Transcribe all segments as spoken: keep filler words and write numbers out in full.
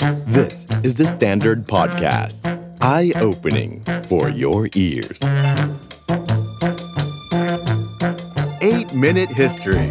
This is the Standard Podcast. Eye-opening for your ears. eight minute History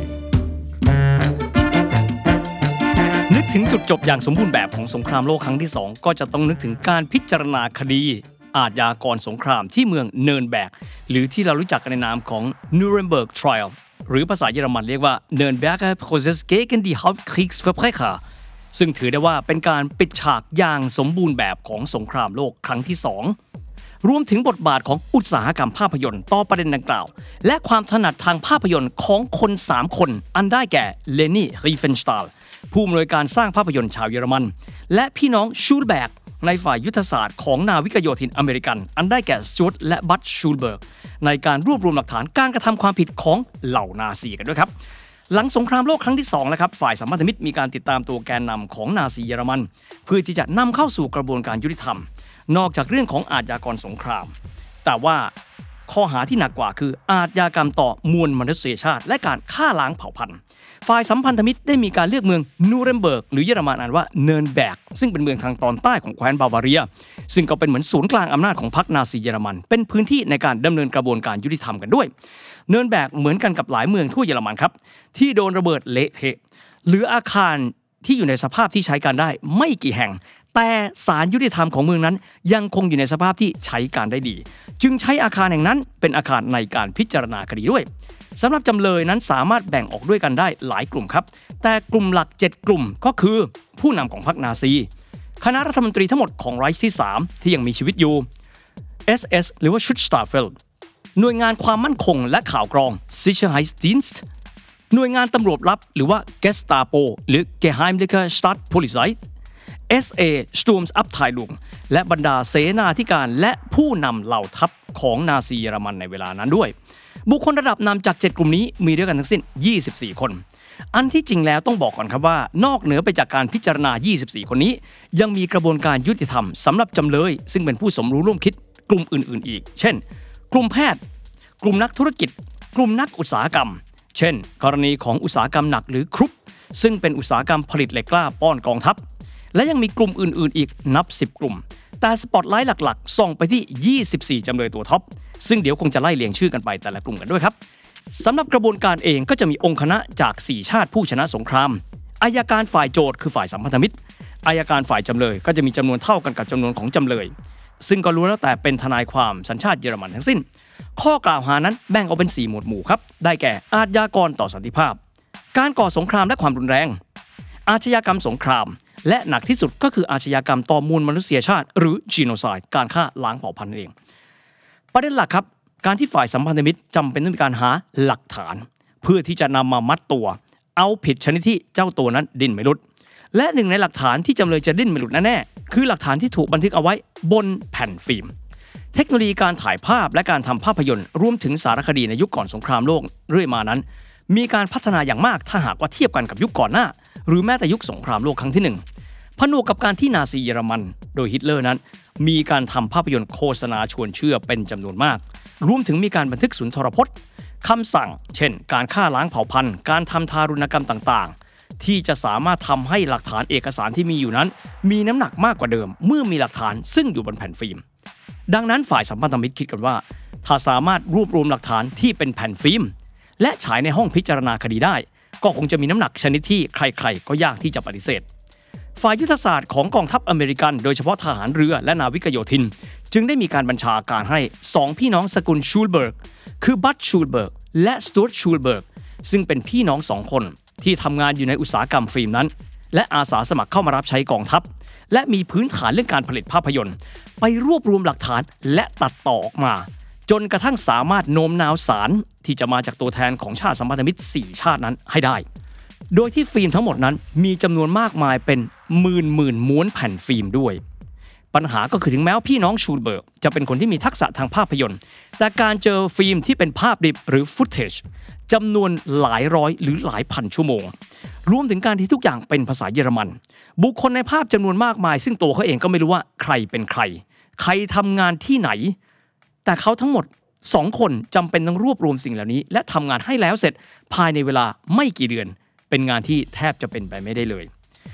นึกถึงจุดจบอย่างสมบูรณ์แบบของสงครามโลกครั้งที่สองก็จะต้องนึกถึงการพิจารณาคดีอาชญากรสงครามที่เมืองเนิร์นแบกหรือที่เรารู้จักกันในนามของ Nuremberg Trial หรือภาษาเยอรมันเรียกว่า Nürnberger Prozess gegen die Hauptkriegsverbrecher ซึ่งถือได้ว่าเป็นการปิดฉากอย่างสมบูรณ์แบบของสงครามโลกครั้งที่สองรวมถึงบทบาทของอุตสาหกรรมภาพยนตร์ต่อประเด็นดังกล่าวและความถนัดทางภาพยนตร์ของคนสามคนอันได้แก่เลนี่ รีเฟนสตาลผู้อำนวยการสร้างภาพยนตร์ชาวเยอรมันและพี่น้องชูลแบกในฝ่ายยุทธศาสตร์ของนาวิกโยธินอเมริกันอันได้แก่สจ๊วตและบัตชูลเบิร์กในการรวบรวมหลักฐานการกระทำความผิดของเหล่านาซีกันด้วยครับหลังสงครามโลกครั้งที่สองนะครับฝ่ายสัมพันธมิตรมีการติดตามตัวแกนนำของนาซีเยอรมันเพื่อที่จะนำเข้าสู่กระบวนการยุติธรรมนอกจากเรื่องของอาชญากรสงครามแต่ว่าข้อหาที่หนักกว่าคืออาชญากรรมต่อมวลมนุษยชาติและการฆ่าล้างเผ่าพันธุ์ฝ่ายสัมพันธมิตรได้มีการเลือกเมืองนูเรมเบิร์กหรือเยอรมันอ่านว่าเนิร์นแบกซึ่งเป็นเมืองทางตอนใต้ของแคว้นบาวาเรียซึ่งก็เป็นเหมือนศูนย์กลางอำนาจของพรรคนาซีเยอรมันเป็นพื้นที่ในการดำเนินกระบวนการยุติธรรมกันด้วยเนิร์นแบกเหมือนกันกับหลายเมืองทั่วเยอรมันครับที่โดนระเบิดเละเทะหรืออาคารที่อยู่ในสภาพที่ใช้การได้ไม่กี่แห่งแต่ศาลยุติธรรมของเมืองนั้นยังคงอยู่ในสภาพที่ใช้การได้ดีจึงใช้อาคารแห่งนั้นเป็นอาคารในการพิจารณาคดีด้วยสำหรับจำเลยนั้นสามารถแบ่งออกด้วยกันได้หลายกลุ่มครับแต่กลุ่มหลักเจ็ดกลุ่มก็คือผู้นำของพรรคนาซีคณะรัฐมนตรีทั้งหมดของไรช์ที่สามที่ยังมีชีวิตอยู่ เอส เอส หรือว่า Schutzstaffel หน่วยงานความมั่นคงและข่าวกรอง Sicherheitsdienst หน่วยงานตำรวจลับหรือว่า Gestapo หรือ Geheimliche Staatspolizei เอส เอ Sturmabteilung และบรรดาเสนาธิการและผู้นำเหล่าทัพของนาซีเยอรมันในเวลานั้นด้วยบุคคลระดับนำจากเจ็ดกลุ่มนี้มีด้วยกันทั้งสิ้นยี่สิบสี่คนอันที่จริงแล้วต้องบอกก่อนครับว่านอกเหนือไปจากการพิจารณายี่สิบสี่คนนี้ยังมีกระบวนการยุติธรรมสำหรับจำเลยซึ่งเป็นผู้สมรู้ร่วมคิดกลุ่มอื่นๆอีกเช่นกลุ่มแพทย์กลุ่มนักธุรกิจกลุ่มนักอุตสาหกรรมเช่นกรณีของอุตสาหกรรมหนักหรือครุปซึ่งเป็นอุตสาหกรรมผลิตเหล็กกล้าป้อนกองทัพและยังมีกลุ่มอื่นๆอีกนับสิบกลุ่มแต่สปอตไลท์หลักๆส่องไปที่ยี่สิบสี่จำเลยตัวท็อปซึ่งเดี๋ยวคงจะไล่เรียงชื่อกันไปแต่ละกลุ่มกันด้วยครับสำหรับกระบวนการเองก็จะมีองค์คณะจากสี่ชาติผู้ชนะสงครามอัยการฝ่ายโจทก์คือฝ่ายสัมพันธมิตรอัยการฝ่ายจำเลยก็จะมีจำนวนเท่ากันกับจำนวนของจำเลยซึ่งก็รู้แล้วแต่เป็นทนายความสัญชาติเยอรมันทั้งสิ้นข้อกล่าวหานั้นแบ่งออกเป็นสี่หมวดหมู่ครับได้แก่อาชญากรต่อสันติภาพการก่อสงครามและความรุนแรงอาชญากรรมสงครามและหนักที่สุดก็คืออาชญากรรมต่อมวลมนุษยชาติหรือ Genocide การฆ่าล้างเผ่าพันธุ์นั่นเองประเด็นหลักครับการที่ฝ่ายสัมพันธมิตรจำเป็นต้องมีการหาหลักฐานเพื่อที่จะนำมามัดตัวเอาผิดชนิดที่เจ้าตัวนั้นดิ้นไม่หลุดและหนึ่งในหลักฐานที่จำเลยจะดิ้นไม่หลุดแน่ๆคือหลักฐานที่ถูกบันทึกเอาไว้บนแผ่นฟิล์มเทคโนโลยีการถ่ายภาพและการทำภาพยนตร์รวมถึงสารคดีในยุคก่อนสงครามโลกเรื่อยมานั้นมีการพัฒนาอย่างมากถ้าหากว่าเทียบกันกับยุคก่อนหน้าหรือแม้แต่ยุคสงครามโลกครั้งที่หนึ่งผนวกกับการที่นาซีเยอรมันโดยฮิตเลอร์นั้นมีการทำภาพยนตร์โฆษณาชวนเชื่อเป็นจำนวนมากรวมถึงมีการบันทึกสุนทรพจน์คำสั่งเช่นการฆ่าล้างเผ่าพันธุ์การทำทารุณกรรมต่างๆที่จะสามารถทำให้หลักฐานเอกสารที่มีอยู่นั้นมีน้ำหนักมากกว่าเดิมเมื่อมีหลักฐานซึ่งอยู่บนแผ่นฟิล์มดังนั้นฝ่ายสัมพันธมิตรคิดกันว่าถ้าสามารถรวบรวมหลักฐานที่เป็นแผ่นฟิล์มและฉายในห้องพิจารณาคดีได้ก็คงจะมีน้ำหนักชนิดที่ใครๆก็ยากที่จะปฏิเสธฝ่ายยุทธศาสตร์ของกองทัพอเมริกันโดยเฉพาะทหารเรือและนาวิกโยธินจึงได้มีการบัญชาการให้สองพี่น้องสกุลชูลเบิร์กคือบัตชูลเบิร์กและสตูร์ตชูลเบิร์กซึ่งเป็นพี่น้องสองคนที่ทำงานอยู่ในอุตสาหกรรมฟิล์มนั้นและอาสาสมัครเข้ามารับใช้กองทัพและมีพื้นฐานเรื่องการผลิตภาพยนตร์ไปรวบรวมหลักฐานและตัดต่อออกมาจนกระทั่งสามารถโน้มน้าวศาลที่จะมาจากตัวแทนของชาติสัมพันธมิตรสี่ชาตินั้นให้ได้โดยที่ฟิล์มทั้งหมดนั้นมีจำนวนมากมายเป็นหมื่นหมื่นม้วนแผ่นฟิล์มด้วยปัญหาก็คือถึงแม้ว่าพี่น้องชูลเบิร์กจะเป็นคนที่มีทักษะทางภาพยนตร์แต่การเจอฟิล์มที่เป็นภาพดิบหรือฟุตเทจจำนวนหลายร้อยหรือหลายพันชั่วโมงรวมถึงการที่ทุกอย่างเป็นภาษาเยอรมันบุคคลในภาพจำนวนมากมายซึ่งตัวเขาเองก็ไม่รู้ว่าใครเป็นใครใครทำงานที่ไหนแต่เขาทั้งหมดสองคนจำเป็นต้องรวบรวมสิ่งเหล่านี้และทำงานให้แล้วเสร็จภายในเวลาไม่กี่เดือนเป็นงานที่แทบจะเป็นไปไม่ได้เลย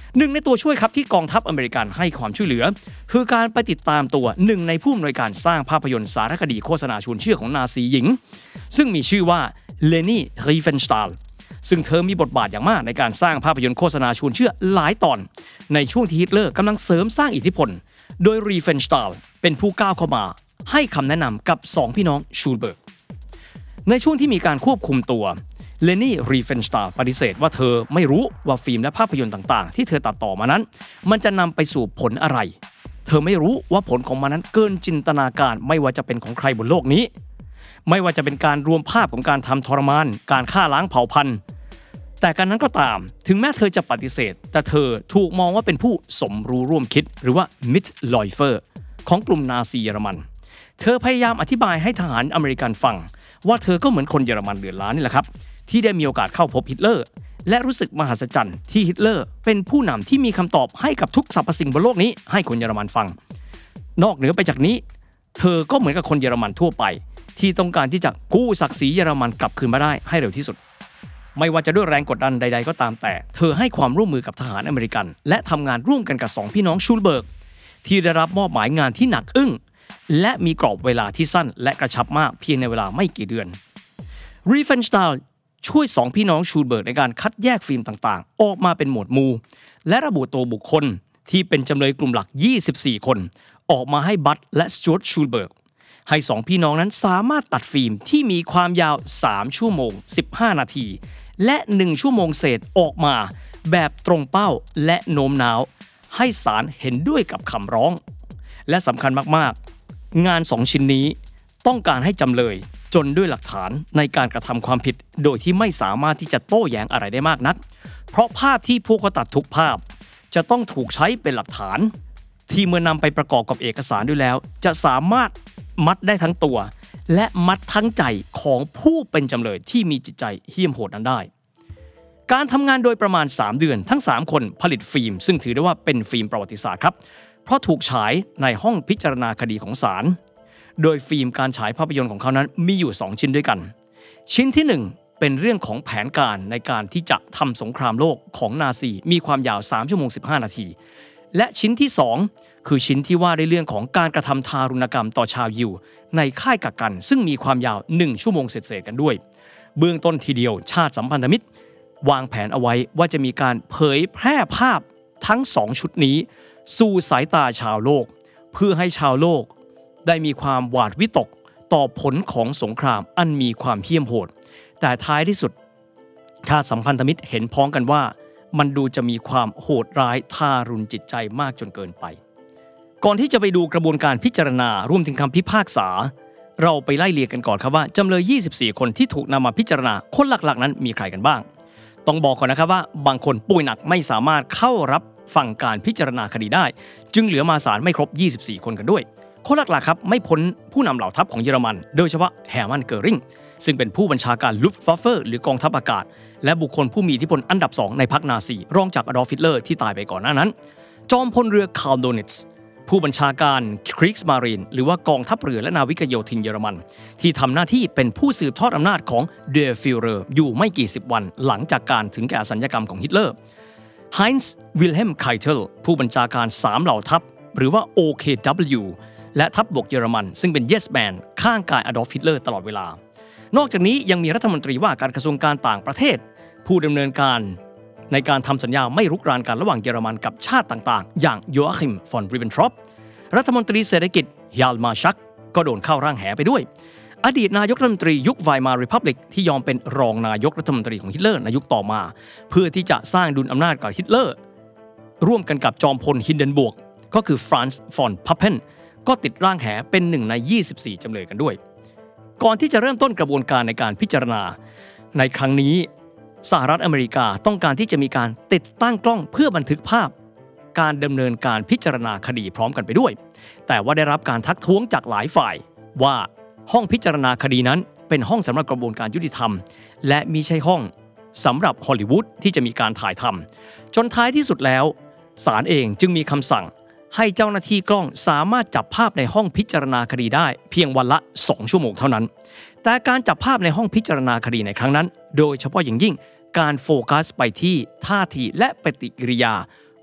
หนึ่งในตัวช่วยครับที่กองทัพอเมริกันให้ความช่วยเหลือคือการไปติดตามตัวหนึ่งในผู้อำนวยการสร้างภาพยนตร์สารคดีโฆษณาชวนเชื่อของนาซีหญิงซึ่งมีชื่อว่าเลนี่รีเฟนสตาลซึ่งเธอมีบทบาทอย่างมากในการสร้างภาพยนตร์โฆษณาชวนเชื่อหลายตอนในช่วงที่ฮิตเลอร์กำลังเสริมสร้างอิทธิพลโดยรีเฟนสตาลเป็นผู้ก้าวเข้ามาให้คำแนะนำกับสองพี่น้องชูลเบิร์กในช่วงที่มีการควบคุมตัวเลนี่รีเฟนสตาลปฏิเสธว่าเธอไม่รู้ว่าฟิล์มและภาพยนตร์ต่างๆที่เธอตัดต่อมานั้นมันจะนำไปสู่ผลอะไรเธอไม่รู้ว่าผลของมันนั้นเกินจินตนาการไม่ว่าจะเป็นของใครบนโลกนี้ไม่ว่าจะเป็นการรวมภาพของการทำทรมานการฆ่าล้างเผ่าพันธุ์แต่การนั้นก็ตามถึงแม้เธอจะปฏิเสธแต่เธอถูกมองว่าเป็นผู้สมรู้ร่วมคิดหรือว่ามิตรลอยเฟอร์ของกลุ่มนาซีเยอรมันเธอพยายามอธิบายให้ทหารอเมริกันฟังว่าเธอก็เหมือนคนเยอรมันเดือดร้อนนี่แหละครับที่ได้มีโอกาสเข้าพบฮิตเลอร์และรู้สึกมหัศจรรย์ที่ฮิตเลอร์เป็นผู้นำที่มีคำตอบให้กับทุกสรรพสิ่งบนโลกนี้ให้คนเยอรมันฟังนอกเหนือไปจากนี้เธอก็เหมือนกับคนเยอรมันทั่วไปที่ต้องการที่จะกู้ศักดิ์ศรีเยอรมันกลับคืนมาได้ให้เร็วที่สุดไม่ว่าจะด้วยแรงกดดันใดๆก็ตามแต่เธอให้ความร่วมมือกับทหารอเมริกันและทำงานร่วมกันกับสองพี่น้องชูลเบิร์กที่ได้รับมอบหมายงานที่หนักอึ้งและมีกรอบเวลาที่สั้นและกระชับมากเพียงในเวลาไม่กี่เดือนรีเฟนสตาลช่วยสองพี่น้องชูลเบิร์กในการคัดแยกฟิล์มต่างๆออกมาเป็นหมวดหมู่และระบุตัวบุคคลที่เป็นจำเลยกลุ่มหลักยี่สิบสี่คนออกมาให้บัตและสจ๊วตชูลเบิร์กให้สองพี่น้องนั้นสามารถตัดฟิล์มที่มีความยาวสามชั่วโมงสิบห้านาทีและหนึ่งชั่วโมงเศษออกมาแบบตรงเป้าและโน้มน้าวให้ศาลเห็นด้วยกับคำร้องและสำคัญมากๆงานสองชิ้นนี้ต้องการให้จำเลยจนด้วยหลักฐานในการกระทำความผิดโดยที่ไม่สามารถที่จะโต้แย้งอะไรได้มากนักเพราะภาพที่พวกเขาตัดทุกภาพจะต้องถูกใช้เป็นหลักฐานที่เมื่อนำไปประกอบกับเอกสารด้วยแล้วจะสามารถมัดได้ทั้งตัวและมัดทั้งใจของผู้เป็นจำเลยที่มีจิตใจเหี้ยมโหดนั้นได้การทำงานโดยประมาณสามเดือนทั้งสามคนผลิตฟิล์มซึ่งถือได้ว่าเป็นฟิล์มประวัติศาสตร์ครับเพราะถูกฉายในห้องพิจารณาคดีของศาลโดยฟิล์มการฉายภาพยนตร์ของเขานั้นมีอยู่สองชิ้นด้วยกันชิ้นที่หนึ่งเป็นเรื่องของแผนการในการที่จะทำสงครามโลกของนาซีมีความยาวสามชั่วโมงสิบห้านาทีและชิ้นที่สองคือชิ้นที่ว่าในเรื่องของการกระทำทารุณกรรมต่อชาวยิวในค่ายกักกันซึ่งมีความยาวหนึ่งชั่วโมงเศษๆกันด้วยเบื้องต้นทีเดียวชาติสัมพันธมิตรวางแผนเอาไว้ว่าจะมีการเผยแพร่ภาพทั้งสองชุดนี้สู่สายตาชาวโลกเพื่อให้ชาวโลกได้มีความหวาดวิตกต่อผลของสงครามอันมีความเหี้ยมโหดแต่ท้ายที่สุดชาติสัมพันธมิตรเห็นพ้องกันว่ามันดูจะมีความโหดร้ายทารุณจิตใจมากจนเกินไปก่อนที่จะไปดูกระบวนการพิจารณารวมถึงคำพิพากษาเราไปไล่เรียงกันก่อนครับว่าจำเลยยี่สิบสี่คนที่ถูกนำมาพิจารณาคนหลักๆนั้นมีใครกันบ้างต้องบอกก่อนนะครับว่าบางคนป่วยหนักไม่สามารถเข้ารับฟังการพิจารณาคดีได้จึงเหลือมาศาลไม่ครบยี่สิบสี่คนกันด้วยคนหลักๆครับไม่พ้นผู้นำเหล่าทัพของเยอรมันโดยเฉพาะแฮร์มันเกอริงซึ่งเป็นผู้บัญชาการลุฟต์วัฟเฟอร์หรือกองทัพอากาศและบุคคลผู้มีอิทธิพลอันดับสองในพรรคนาซีรองจากอดอล์ฟ ฮิตเลอร์ที่ตายไปก่อนหน้านั้นจอมพลเรือคาร์ลโดนิตส์ผู้บัญชาการคริกส์มารีนหรือว่ากองทัพเรือและนาวิกโยธินเยอรมันที่ทำหน้าที่เป็นผู้สืบทอดอำนาจของเดอฟิลเรอร์อยู่ไม่กี่สิบวันหลังจากการถึงแก่อสัญญกรรมของฮิตเลอร์ไฮน์ซ์วิลเฮมไคเทลผู้บัญชาการสามเหล่าทัพหรือว่า โอ เค ดับเบิลยู และทัพบกเยอรมันซึ่งเป็น Yes Man ข้างกายอดอล์ฟ ฮิตเลอร์ตลอดเวลานอกจากนี้ยังมีรัฐมนตรีว่าการกระทรวงการต่างประเทศผู้ดำเนินการในการทำสัญญาไม่รุกรานกันระหว่างเยอรมันกับชาติต่างๆอย่างโยอาคิมฟอนริบเบนทรอปรัฐมนตรีเศรษฐกิจยาลมาชักก็โดนเข้าร่างแหไปด้วยอดีตนายกรัฐมนตรียุคไวมาร์รีพับลิกที่ยอมเป็นรองนายกรัฐมนตรีของฮิตเลอร์ในยุคต่อมาเพื่อที่จะสร้างดุลอำนาจกับฮิตเลอร์ร่วมกันกับจอมพลฮินเดนบวกก็คือฟรานซ์ฟอนพัพเพนก็ติดร่างแหเป็นหนึ่งในยี่สิบสี่จำเลยกันด้วยก่อนที่จะเริ่มต้นกระบวนการในการพิจารณาในครั้งนี้สหรัฐอเมริกาต้องการที่จะมีการติดตั้งกล้องเพื่อบันทึกภาพการดำเนินการพิจารณาคดีพร้อมกันไปด้วยแต่ว่าได้รับการทักท้วงจากหลายฝ่ายว่าห้องพิจารณาคดีนั้นเป็นห้องสำหรับกระบวนการยุติธรรมและมิใช่ห้องสำหรับฮอลลีวูดที่จะมีการถ่ายทำจนท้ายที่สุดแล้วศาลเองจึงมีคำสั่งให้เจ้าหน้าที่กล้องสามารถจับภาพในห้องพิจารณาคดีได้เพียงวันละสองชั่วโมงเท่านั้นแต่การจับภาพในห้องพิจารณาคดีในครั้งนั้นโดยเฉพาะอย่างยิ่งการโฟกัสไปที่ท่าทีและปฏิกิริยา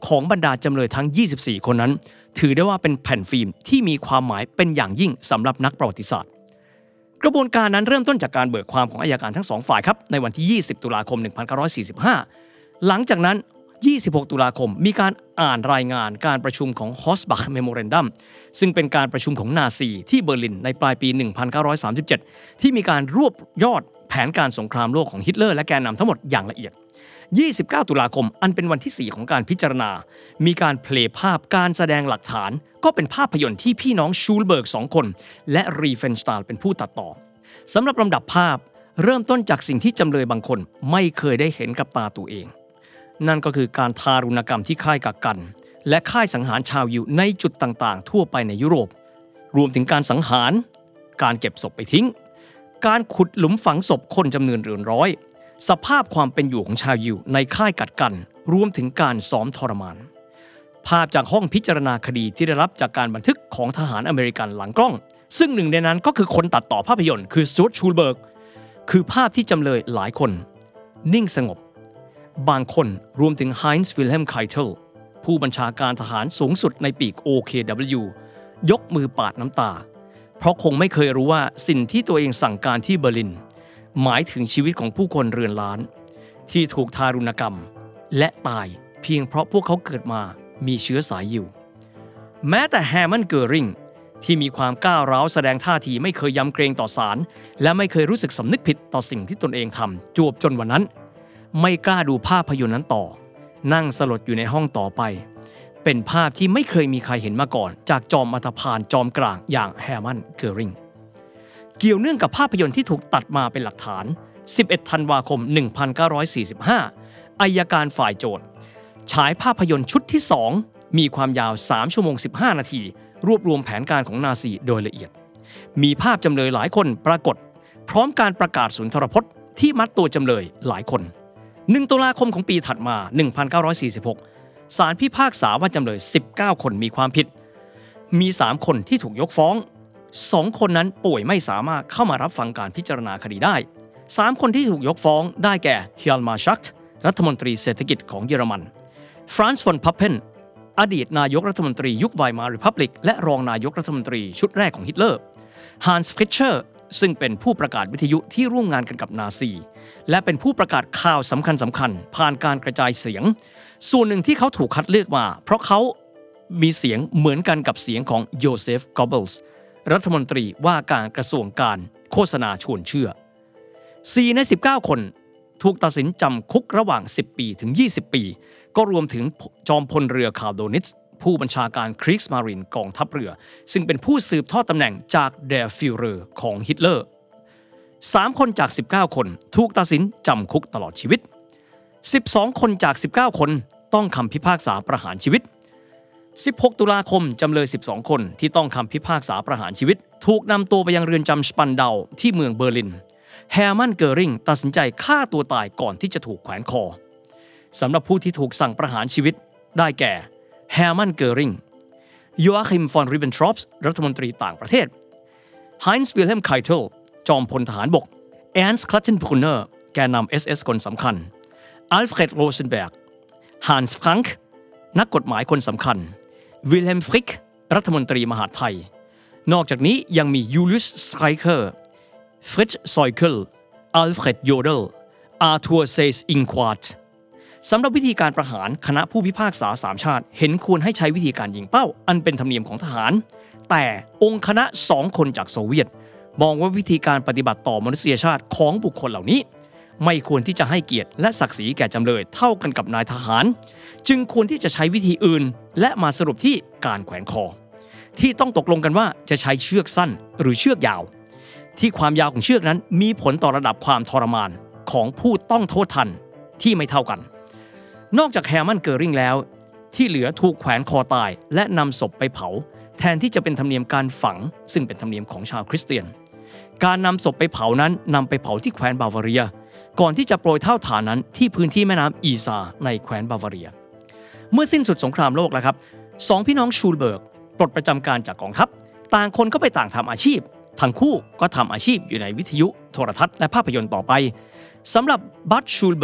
ของบรรดาจำเลยทั้งยี่สิบสี่คนนั้นถือได้ว่าเป็นแผ่นฟิล์มที่มีความหมายเป็นอย่างยิ่งสำหรับนักประวัติศาสตร์กระบวนการนั้นเริ่มต้นจากการเบิกความของอัยการทั้งสองฝ่ายครับในวันที่ยี่สิบตุลาคมหนึ่งพันเก้าร้อยสี่สิบห้าหลังจากนั้นยี่สิบหกตุลาคมมีการอ่านรายงานการประชุมของ Hossbach Memorandum ซึ่งเป็นการประชุมของนาซีที่เบอร์ลินในปลายปีหนึ่งพันเก้าร้อยสามสิบเจ็ดที่มีการรวบยอดแผนการสงครามโลกของฮิตเลอร์และแกนนำทั้งหมดอย่างละเอียดยี่สิบเก้าตุลาคมอันเป็นวันที่สี่ของการพิจารณามีการเพลย์ภาพการแสดงหลักฐานก็เป็นภาพยนตร์ที่พี่น้องชูลเบิร์กสองคนและรีเฟนสไตน์เป็นผู้ตัดต่อสำหรับลำดับภาพเริ่มต้นจากสิ่งที่จำเลยบางคนไม่เคยได้เห็นกับตาตัวเองนั่นก็คือการทารุณกรรมที่ค่ายกักกันและค่ายสังหารชาวยิวในจุดต่างๆทั่วไปในยุโรปรวมถึงการสังหารการเก็บศพไปทิ้งการขุดหลุมฝังศพคนจำนวนเรือนร้อยสภาพความเป็นอยู่ของชาวยิวในค่ายกักกันรวมถึงการซ้อมทรมานภาพจากห้องพิจารณาคดีที่ได้รับจากการบันทึกของทหารอเมริกันหลังกล้องซึ่งหนึ่งในนั้นก็คือคนตัดต่อภาพยนตร์คือสตูอาร์ต ชูลเบิร์กคือภาพที่จำเลยหลายคนนิ่งสงบบางคนรวมถึงไฮน์ซ์ วิลเฮม ไคเทลผู้บัญชาการทหารสูงสุดในปีก โอ เค ดับเบิลยู ยกมือปาดน้ำตาเพราะคงไม่เคยรู้ว่าสิ่งที่ตัวเองสั่งการที่เบอร์ลินหมายถึงชีวิตของผู้คนเรือนล้านที่ถูกทารุณกรรมและตายเพียงเพราะพวกเขาเกิดมามีเชื้อสายยิวแม้แต่แฮร์มัน เกอริงที่มีความก้าวร้าวแสดงท่าทีไม่เคยยำเกรงต่อศาลและไม่เคยรู้สึกสำนึกผิดต่อสิ่งที่ตนเองทำจวบจนวันนั้นไม่กล้าดูภาพยนตร์นั้นต่อนั่งสลดอยู่ในห้องต่อไปเป็นภาพที่ไม่เคยมีใครเห็นมาก่อนจากจอมอัฐพาลจอมกลางอย่างแฮร์มัน เกอริงเกี่ยวเนื่องกับภาพยนตร์ที่ถูกตัดมาเป็นหลักฐานสิบเอ็ดธันวาคมหนึ่งพันเก้าร้อยสี่สิบห้าอัยการฝ่ายโจทก์ฉายภาพยนตร์ชุดที่สองมีความยาวสามชั่วโมงสิบห้านาทีรวบรวมแผนการของนาซีโดยละเอียดมีภาพจำเลยหลายคนปรากฏพร้อมการประกาศสุนทรพจน์ที่มัดตัวจำเลยหลายคนหนึ่งตุลาคมของปีถัดมาหนึ่งพันเก้าร้อยสี่สิบหกศาลพิพากษาว่าจำเลยสิบเก้าคนมีความผิดมีสามคนที่ถูกยกฟ้องสองคนนั้นป่วยไม่สามารถเข้ามารับฟังการพิจารณาคดีได้สามคนที่ถูกยกฟ้องได้แก่เฮียลมาชักต์รัฐมนตรีเศรษฐกิจของเยอรมันฟรานซ์ ฟอน พัพเพนอดีตนายกรัฐมนตรียุคไวมาร์ริพับลิกและรองนายกรัฐมนตรีชุดแรกของฮิตเลอร์ฮันส์ ฟริชเชอร์ซึ่งเป็นผู้ประกาศวิทยุที่ร่วมงานกันกับนาซีและเป็นผู้ประกาศข่าวสำคัญสำคัญผ่านการกระจายเสียงส่วนหนึ่งที่เขาถูกคัดเลือกมาเพราะเขามีเสียงเหมือนกันกับเสียงของโยเซฟ กอบเบิลส์รัฐมนตรีว่าการกระทรวงการโฆษณาชวนเชื่อสี่ในสิบเก้าคนถูกตัดสินจำคุกระหว่างสิบปีถึงยี่สิบปีก็รวมถึงจอมพลเรือคาร์โดนิตส์ผู้บัญชาการครีกส์มารินกองทัพเรือซึ่งเป็นผู้สืบทอดตำแหน่งจากเดอฟิวเรอร์ของฮิตเลอร์สามคนจากสิบเก้าคนถูกตัดสินจำคุกตลอดชีวิตสิบสองคนจากสิบเก้าคนต้องคำพิพากษาประหารชีวิตสิบหกตุลาคมจำเลยสิบสองคนที่ต้องคำพิพากษาประหารชีวิตถูกนำตัวไปยังเรือนจำสปันเดาที่เมืองเบอร์ลินแฮร์มัน เกอริงตัดสินใจฆ่าตัวตายก่อนที่จะถูกแขวนคอสำหรับผู้ที่ถูกสั่งประหารชีวิตได้แก่แฮร์มัน เกอริงโยอาคิม ฟอน ริบเบนทรอปส์รัฐมนตรีต่างประเทศไฮน์ซ์ วิลเฮม ไคเทลจอมพลทหารบกแอนส์ คลัตเทนบรูเนอร์แกนนำ เอส เอส คนสำคัญอัลเฟรด โรเซนเบิร์กฮันส์ ฟรังค์นักกฎหมายคนสำคัญวิลเฮม ฟริกรัฐมนตรีมหาดไทยนอกจากนี้ยังมียูลิส สไตรเคอร์ฟริตซ์ ซอยเคิลอัลเฟรด โยเดลอาร์ทัวร์ เซส อิงควาร์ตสำหรับวิธีการประหารคณะผู้พิพากษาสามชาติเห็นควรให้ใช้วิธีการยิงเป้าอันเป็นธรรมเนียมของทหารแต่องค์คณะสองคนจากโซเวียตมองว่าวิธีการปฏิบัติต่อมนุษยชาติของบุคคลเหล่านี้ไม่ควรที่จะให้เกียรติและศักดิ์ศรีแก่จำเลยเท่ากันกับนายทหารจึงควรที่จะใช้วิธีอื่นและมาสรุปที่การแขวนคอที่ต้องตกลงกันว่าจะใช้เชือกสั้นหรือเชือกยาวที่ความยาวของเชือกนั้นมีผลต่อระดับความทรมานของผู้ต้องโทษทันที่ไม่เท่ากันนอกจากแฮร์มัน เกอริงแล้วที่เหลือถูกแขวนคอตายและนำศพไปเผาแทนที่จะเป็นธรรมเนียมการฝังซึ่งเป็นธรรมเนียมของชาวคริสเตียนการนำศพไปเผานั้นนำไปเผาที่แคว้นบาวาเรียก่อนที่จะโปรยเท่าฐานนั้นที่พื้นที่แม่น้ำอีซาในแคว้นบาวาเรียเมื่อสิ้นสุดสงครามโลกแล้วครับสองพี่น้องชูลเบิร์กปลดประจำการจากกองทัพต่างคนก็ไปต่างทำอาชีพทั้งคู่ก็ทำอาชีพอยู่ในวิทยุโทรทัศน์และภาพยนตร์ต่อไปสำหรับบัตชูลเบิร์ก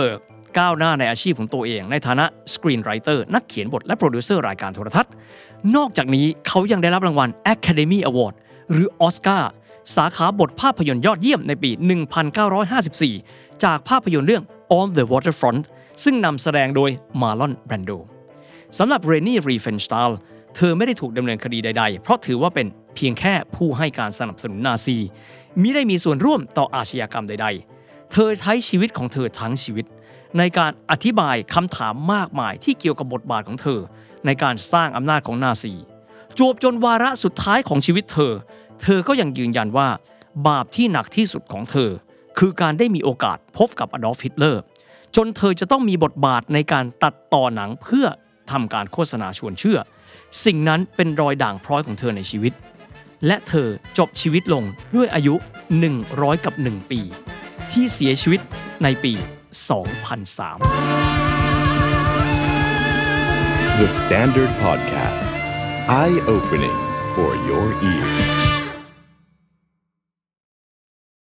ก้าวหน้าในอาชีพของตัวเองในฐานะสกรีนไรเตอร์นักเขียนบทและโปรดิวเซอร์รายการโทรทัศน์นอกจากนี้เขายังได้รับรางวัล Academy Award หรือออสการ์สาขาบทภาพยนตร์ยอดเยี่ยมในปี หนึ่งพันเก้าร้อยห้าสิบสี่ จากภาพยนตร์เรื่อง On the Waterfront ซึ่งนำแสดงโดยมาร์ลอน แบรนโดสำหรับเรนี่ รีเฟนสตัลเธอไม่ได้ถูกดำเนินคดีใดๆเพราะถือว่าเป็นเพียงแค่ผู้ให้การสนับสนุนนาซีมิได้มีส่วนร่วมต่ออาชญากรรมใดๆเธอใช้ชีวิตของเธอทั้งชีวิตในการอธิบายคำถามมากมายที่เกี่ยวกับบทบาทของเธอในการสร้างอำนาจของนาซีจวบจนวาระสุดท้ายของชีวิตเธอเธอก็ยังยืนยันว่าบาปที่หนักที่สุดของเธอคือการได้มีโอกาสพบกับอดอล์ฟ ฮิตเลอร์จนเธอจะต้องมีบทบาทในการตัดต่อหนังเพื่อทำการโฆษณาชวนเชื่อสิ่งนั้นเป็นรอยด่างพร้อยของเธอในชีวิตและเธอจบชีวิตลงด้วยอายุหนึ่งร้อยกับหนึ่งปีที่เสียชีวิตในปี สองพันสาม The Standard Podcast Eye Opening for Your Ears